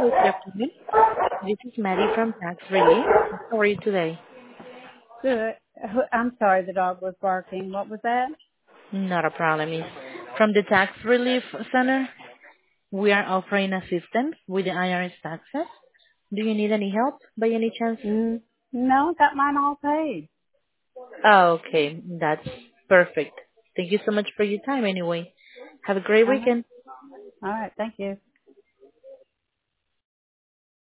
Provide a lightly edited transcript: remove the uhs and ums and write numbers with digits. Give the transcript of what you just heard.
good afternoon. This is Maddie from Tax Relief. How are you today? Good. I'm sorry, the dog was barking. What was that? Not a problem, miss. From the Tax Relief Center, we are offering assistance with the IRS taxes. Do you need any help by any chance? No, got mine all paid. Oh, okay. That's perfect. Thank you so much for your time anyway. Have a great Uh-huh. weekend. All right. Thank you.